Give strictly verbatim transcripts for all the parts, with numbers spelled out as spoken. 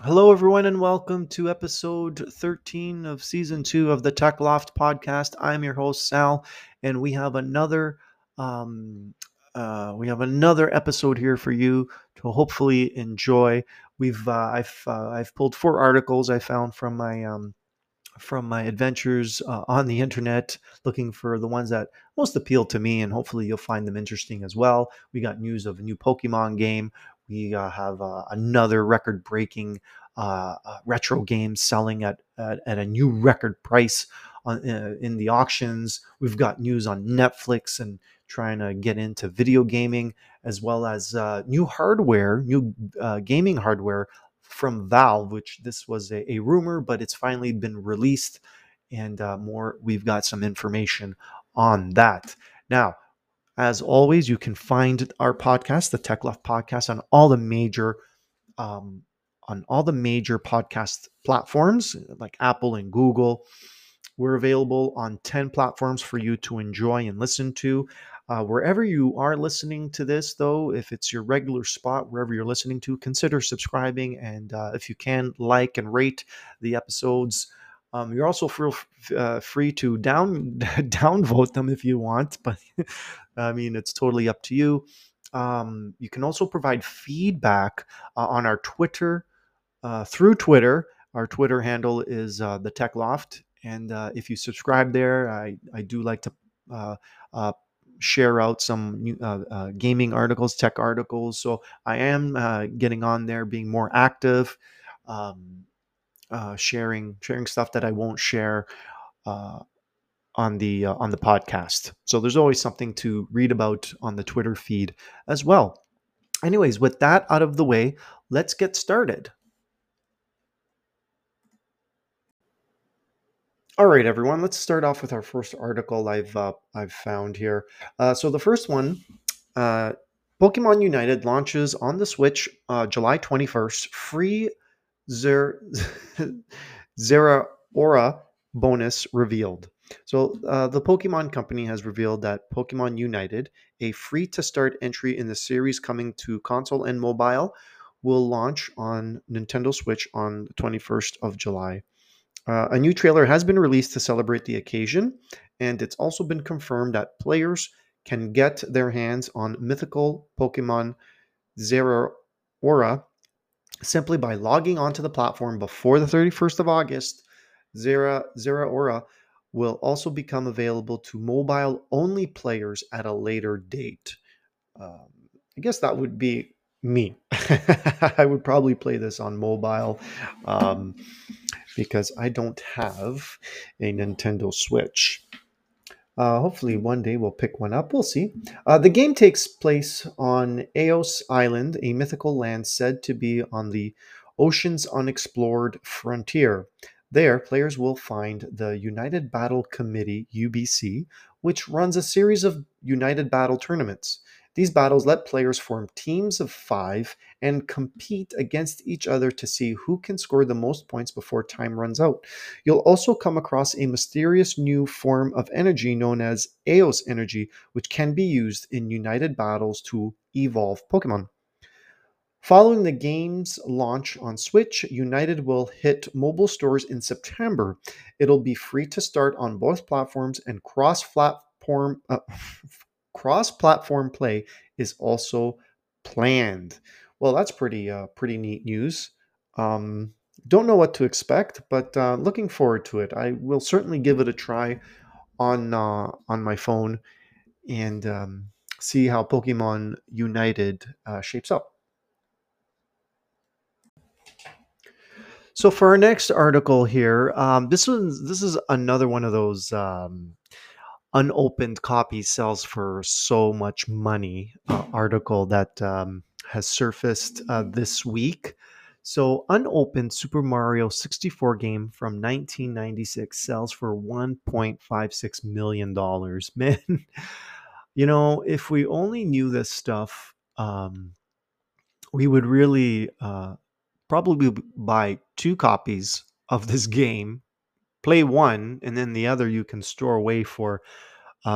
Hello, everyone, and welcome to episode thirteen of season two of the Tech Loft podcast. I'm your host, Sal, and we have another um, uh, we have another episode here for you to hopefully enjoy. We've uh, I've uh, I've pulled four articles I found from my um, from my adventures uh, on the internet, looking for the ones that most appeal to me, and hopefully you'll find them interesting as well. We got news of a new Pokemon game. We uh, have uh, another record-breaking uh, uh, retro game selling at, at at a new record price on uh, in the auctions. We've got news on Netflix and trying to get into video gaming, as well as uh, new hardware, new uh, gaming hardware from Valve, which this was a, a rumor, but it's finally been released, and uh, more. We've got some information on that. Now, as always, you can find our podcast, the Tech Left Podcast, on all the major um, on all the major podcast platforms like Apple and Google. We're available on ten platforms for you to enjoy and listen to. Uh, wherever you are listening to this, though, if it's your regular spot, wherever you're listening to, consider subscribing. And uh, if you can, like and rate the episodes. Um, you're also free, uh, free to down downvote them if you want, but I mean, it's totally up to you. Um, you can also provide feedback uh, on our Twitter uh, through Twitter. Our Twitter handle is uh, the Tech Loft, and uh, if you subscribe there, I I do like to uh, uh, share out some new, uh, uh, gaming articles, tech articles. So I am uh, getting on there, being more active, um, uh, sharing sharing stuff that I won't share uh, on the uh, on the podcast. So there's always something to read about on the Twitter feed as well. Anyways, with that out of the way, let's get started. All right, everyone. Let's start off with our first article I've uh, I've found here. Uh, so the first one, uh, Pokemon United launches on the Switch uh, July twenty-first. Free Zer- Zeraora bonus revealed. So uh, the Pokemon Company has revealed that Pokemon United, a free-to-start entry in the series coming to console and mobile, will launch on Nintendo Switch on the twenty-first of July. Uh, a new trailer has been released to celebrate the occasion, and it's also been confirmed that players can get their hands on mythical Pokemon Zeraora simply by logging onto the platform before the thirty-first of August. Zera Zeraora will also become available to mobile-only players at a later date. Um, I guess that would be me. I would probably play this on mobile. Um, because I don't have a Nintendo Switch. Uh, hopefully, one day we'll pick one up. We'll see. Uh, the game takes place on Eos Island, a mythical land said to be on the ocean's unexplored frontier. There, players will find the United Battle Committee, U B C, which runs a series of United Battle tournaments. These battles let players form teams of five and compete against each other to see who can score the most points before time runs out. You'll also come across a mysterious new form of energy known as Eos energy, which can be used in United battles to evolve Pokemon. Following the game's launch on Switch, United will hit mobile stores in September. It'll be free to start on both platforms, and cross-platform uh, cross-platform play is also planned. Well, that's pretty uh, pretty neat news. Um, don't know what to expect, but uh, looking forward to it. I will certainly give it a try on uh, on my phone and um, see how Pokemon United uh, shapes up. So for our next article here, um, this one's this is another one of those um, unopened copy sells for so much money uh, article that um, has surfaced uh, this week. So unopened Super Mario sixty-four game from nineteen ninety-six sells for one point five six million dollars. Man, you know, if we only knew this stuff, um, we would really uh, probably buy two copies of this game, play one, and then the other you can store away for uh,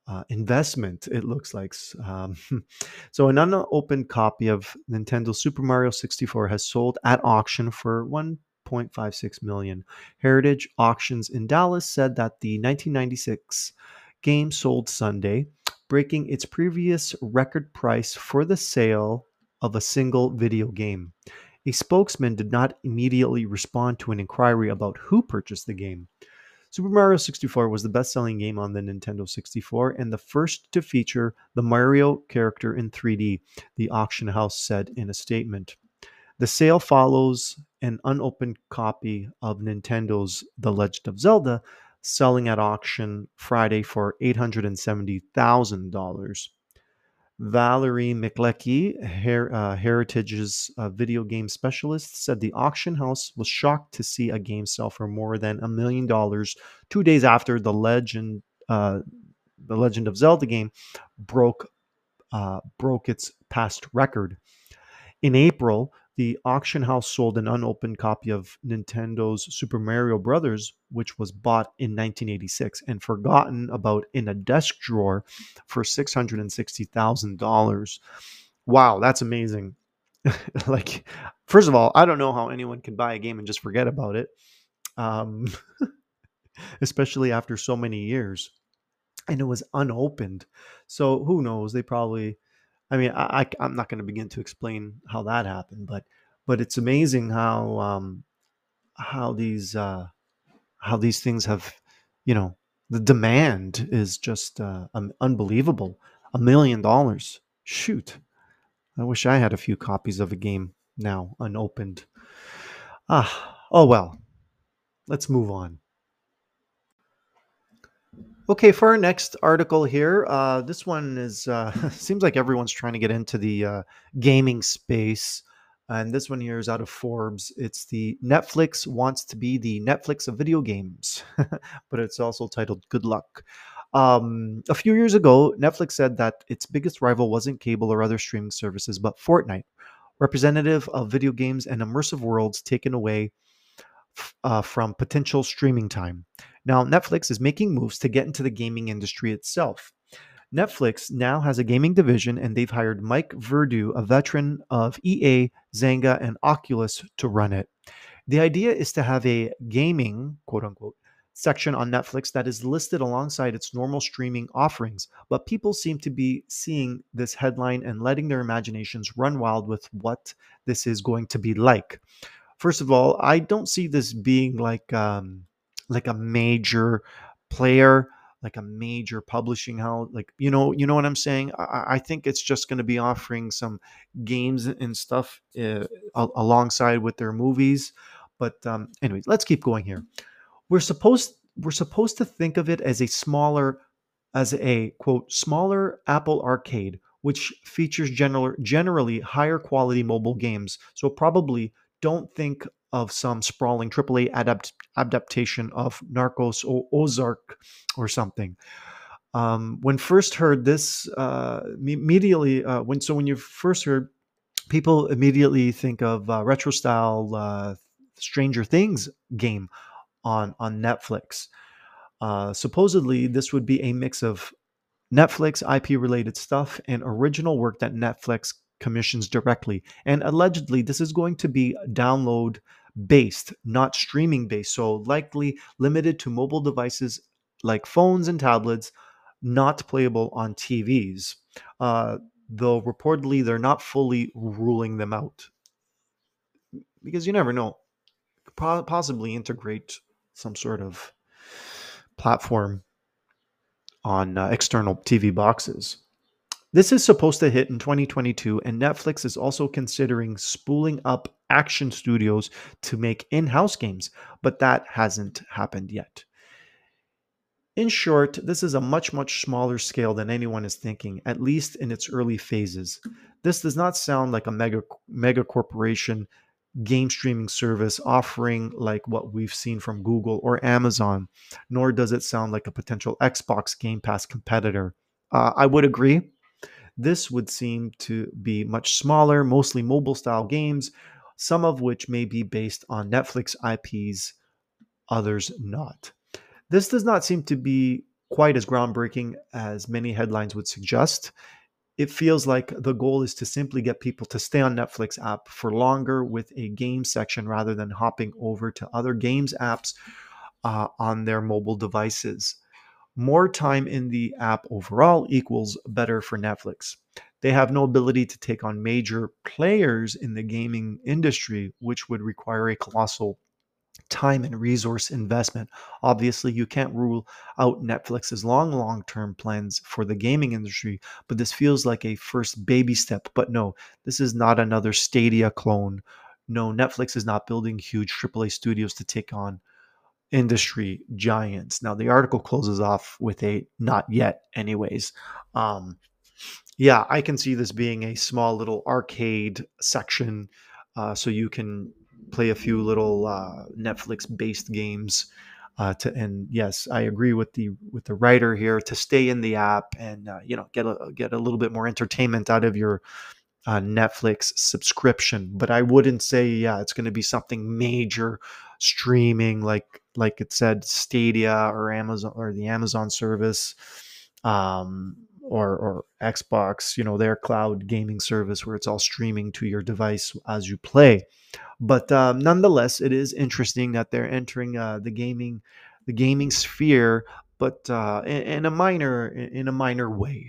uh, investment, it looks like. Um, so, an unopened copy of Nintendo Super Mario sixty-four has sold at auction for one point five six million. Heritage Auctions in Dallas said that the nineteen ninety-six game sold Sunday, breaking its previous record price for the sale of a single video game. A spokesman did not immediately respond to an inquiry about who purchased the game. Super Mario sixty-four was the best selling game on the Nintendo sixty-four and the first to feature the Mario character in three D, the auction house said in a statement. The sale follows an unopened copy of Nintendo's The Legend of Zelda, selling at auction Friday for eight hundred seventy thousand dollars. Valerie McLecky, Her- uh, Heritage's uh, video game specialist, said the auction house was shocked to see a game sell for more than a million dollars two days after the Legend, uh, the Legend of Zelda game broke uh, broke its past record. In April, the auction house sold an unopened copy of Nintendo's Super Mario Brothers, which was bought in nineteen eighty-six and forgotten about in a desk drawer for six hundred sixty thousand dollars. Wow, that's amazing. Like, first of all, I don't know how anyone can buy a game and just forget about it, um, especially after so many years. And it was unopened. So who knows? They probably, I mean, I, I I'm not going to begin to explain how that happened, but but it's amazing how um how these uh how these things have, you know, the demand is just uh, um, unbelievable. A million dollars. Shoot, I wish I had a few copies of a game now unopened. Ah, oh well. Let's move on. Okay, for our next article here, uh, this one is uh, seems like everyone's trying to get into the uh, gaming space, and this one here is out of Forbes. It's the Netflix wants to be the Netflix of video games, but it's also titled "Good Luck." Um, a few years ago, Netflix said that its biggest rival wasn't cable or other streaming services, but Fortnite, representative of video games and immersive worlds taken away uh, from potential streaming time. Now, Netflix is making moves to get into the gaming industry itself. Netflix now has a gaming division, and they've hired Mike Verdu, a veteran of E A, Zynga, and Oculus, to run it. The idea is to have a gaming, quote unquote, section on Netflix that is listed alongside its normal streaming offerings, but people seem to be seeing this headline and letting their imaginations run wild with what this is going to be like. First of all, I don't see this being like um, like a major player, like a major publishing house. Like, you know, you know what I'm saying. I, I think it's just going to be offering some games and stuff uh, a- alongside with their movies. But um, anyways, let's keep going here. We're supposed we're supposed to think of it as a smaller as a quote smaller Apple Arcade, which features general, generally higher quality mobile games. So probably don't think of some sprawling triple A adapt, adaptation of Narcos or Ozark or something. Um, when first heard this, uh, immediately uh, when so when you first heard, people immediately think of uh, retro style uh, Stranger Things game on on Netflix. Uh, supposedly, this would be a mix of Netflix I P related stuff and original work that Netflix commissions directly. And allegedly, this is going to be download based, not streaming based. So, likely limited to mobile devices like phones and tablets, not playable on T Vs. Uh, though reportedly, they're not fully ruling them out because you never know. Po- possibly integrate some sort of platform on uh, external T V boxes. This is supposed to hit in twenty twenty-two, and Netflix is also considering spooling up action studios to make in house games, but that hasn't happened yet. In short, this is a much, much smaller scale than anyone is thinking, at least in its early phases. This does not sound like a mega, mega corporation game streaming service offering like what we've seen from Google or Amazon, nor does it sound like a potential Xbox Game Pass competitor. Uh, I would agree. This would seem to be much smaller, mostly mobile style games, some of which may be based on Netflix I Ps, others not. This does not seem to be quite as groundbreaking as many headlines would suggest. It feels like the goal is to simply get people to stay on Netflix app for longer with a game section rather than hopping over to other games apps uh, on their mobile devices. More time in the app overall equals better for Netflix. They have no ability to take on major players in the gaming industry, which would require a colossal time and resource investment. Obviously, you can't rule out Netflix's long, long term plans for the gaming industry, but this feels like a first baby step. But no, this is not another Stadia clone. No, Netflix is not building huge triple A studios to take on industry giants. Now, the article closes off with a not yet, anyways. Um, yeah, I can see this being a small little arcade section, uh, so you can play a few little uh, Netflix-based games. Uh, to and yes, I agree with the with the writer here to stay in the app and uh, you know get a get a little bit more entertainment out of your uh, Netflix subscription. But I wouldn't say yeah it's going to be something major streaming like like it said Stadia or Amazon or the Amazon service. Um, or or Xbox, you know, their cloud gaming service where it's all streaming to your device as you play. But um, nonetheless, it is interesting that they're entering uh, the gaming the gaming sphere, but uh, in, in a minor in a minor way.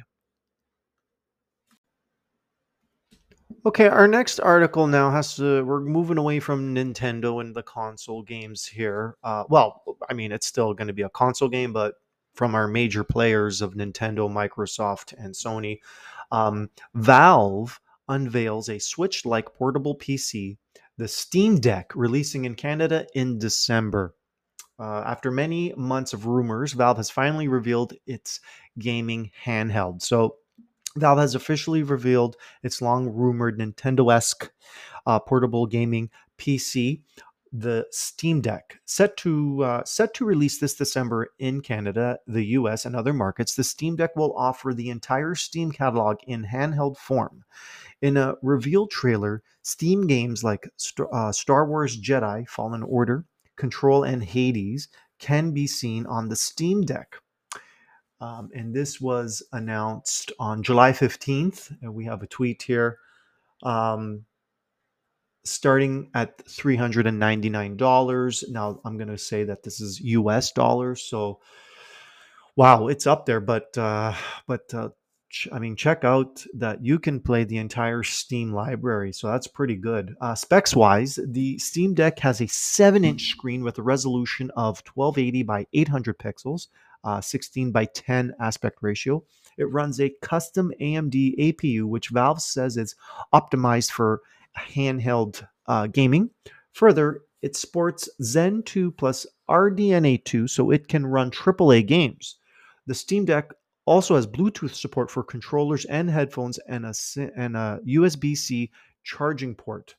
Okay, our next article now has to. We're moving away from Nintendo and the console games here. Uh, well, I mean, it's still going to be a console game, but from our major players of Nintendo, Microsoft, and Sony. Um, Valve unveils a Switch like portable P C, the Steam Deck, releasing in Canada in December. Uh, after many months of rumors, Valve has finally revealed its gaming handheld. So, Valve has officially revealed its long rumored Nintendo esque uh, portable gaming P C, the Steam Deck, set to uh, set to release this December in Canada, the U S, and other markets. The Steam Deck will offer the entire Steam catalog in handheld form. In a reveal trailer, Steam games like St- uh, Star Wars Jedi: Fallen Order, Control, and Hades can be seen on the Steam Deck. Um, and this was announced on July fifteenth. And we have a tweet here. Um, starting at three hundred ninety-nine dollars. Now, I'm going to say that this is U S dollars. So, wow, it's up there. But, uh, but uh, ch- I mean, check out that you can play the entire Steam library. So, that's pretty good. Uh, specs wise, the Steam Deck has a seven inch screen with a resolution of twelve eighty by eight hundred pixels, uh, sixteen by ten aspect ratio. It runs a custom A M D A P U, which Valve says is optimized for handheld uh, gaming. Further, it sports Zen two plus R D N A two, so it can run triple A games. The Steam Deck also has Bluetooth support for controllers and headphones and a, and a U S B C charging port.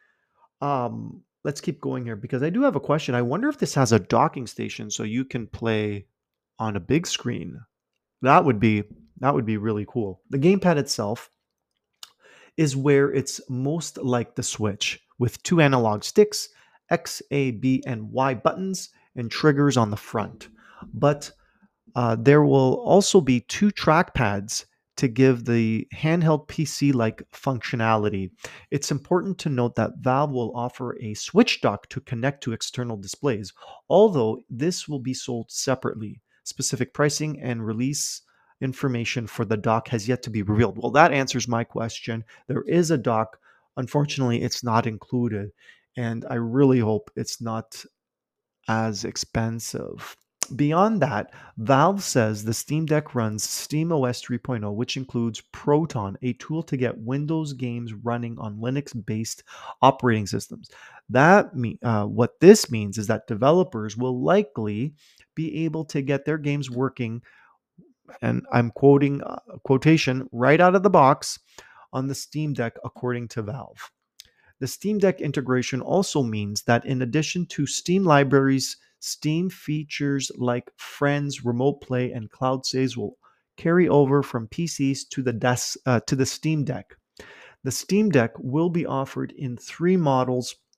Um, let's keep going here because I do have a question. I wonder if this has a docking station so you can play on a big screen. That would be that would be really cool. The gamepad itself is where it's most like the Switch, with two analog sticks, X, A, B, and Y buttons, and triggers on the front. But uh, there will also be two trackpads to give the handheld P C like functionality. It's important to note that Valve will offer a switch dock to connect to external displays, although this will be sold separately. Specific pricing and release information for the dock has yet to be revealed. Well, that answers my question. There is a dock. Unfortunately, it's not included, and I really hope it's not as expensive. Beyond that, Valve says the Steam Deck runs SteamOS 3.0, which includes Proton, a tool to get Windows games running on Linux-based operating systems. That mean, uh, what this means is that developers will likely be able to get their games working, and I'm quoting uh, quotation right out of the box on the Steam Deck, according to Valve. The Steam Deck integration also means that in addition to Steam libraries, Steam features like Friends, Remote Play, and Cloud Saves will carry over from P Cs to the des- uh, to the Steam Deck. The Steam Deck will be offered in three models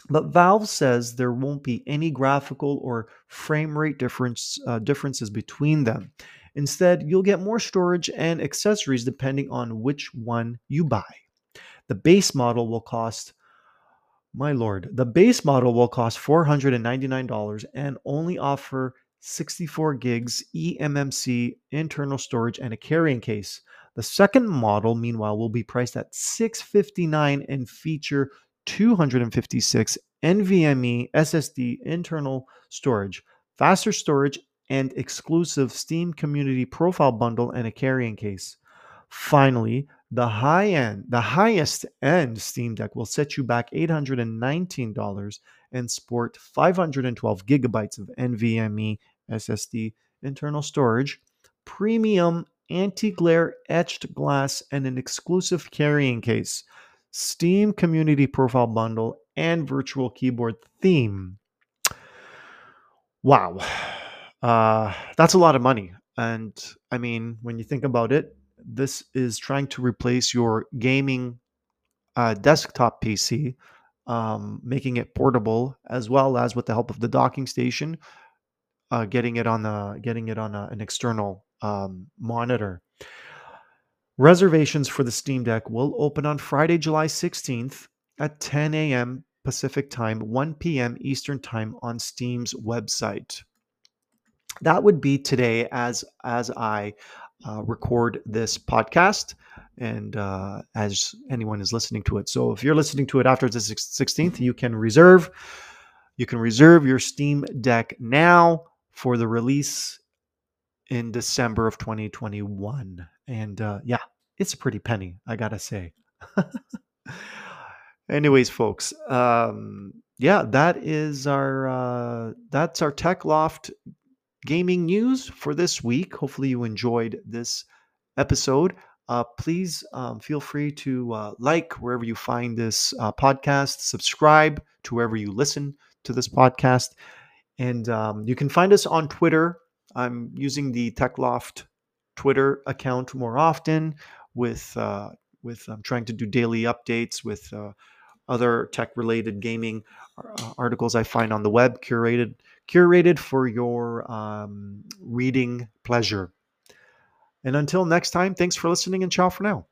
But Valve says there won't be any graphical or frame rate difference uh, differences between them. Instead, you'll get more storage and accessories depending on which one you buy. The base model will cost, my lord, the base model will cost four hundred ninety-nine dollars and only offer sixty-four gigs eMMC internal storage and a carrying case. The second model, meanwhile, will be priced at six hundred fifty-nine dollars and feature two hundred fifty-six NVMe S S D internal storage, faster storage, and exclusive Steam Community Profile Bundle and a carrying case. Finally, the high end, the highest end Steam Deck will set you back eight hundred nineteen dollars and sport five hundred twelve gigabytes of NVMe S S D internal storage, premium anti-glare etched glass, and an exclusive carrying case, Steam Community Profile Bundle, and virtual keyboard theme. Wow. Uh, that's a lot of money. And I mean, when you think about it, this is trying to replace your gaming uh, desktop P C, um, making it portable, as well as with the help of the docking station, uh, getting it on the getting it on a, an external um, monitor. Reservations for the Steam Deck will open on Friday, July sixteenth at ten a.m. Pacific Time, one p.m. Eastern Time on Steam's website. That would be today as as I uh, record this podcast and uh, as anyone is listening to it. So if you're listening to it after the sixteenth, you can reserve you can reserve your Steam Deck now for the release in December of twenty twenty-one. And uh, yeah, it's a pretty penny, I gotta say. Anyways, folks, um, yeah, that is our uh, that's our Tech Loft gaming news for this week. Hopefully, you enjoyed this episode. Uh, please um, feel free to uh, like wherever you find this uh, podcast, subscribe to wherever you listen to this podcast, and um, you can find us on Twitter. I'm using the TechLoft Twitter account more often with uh, with I'm trying to do daily updates with uh, other tech-related gaming uh, articles I find on the web, curated curated for your um, reading pleasure. And until next time, thanks for listening and ciao for now.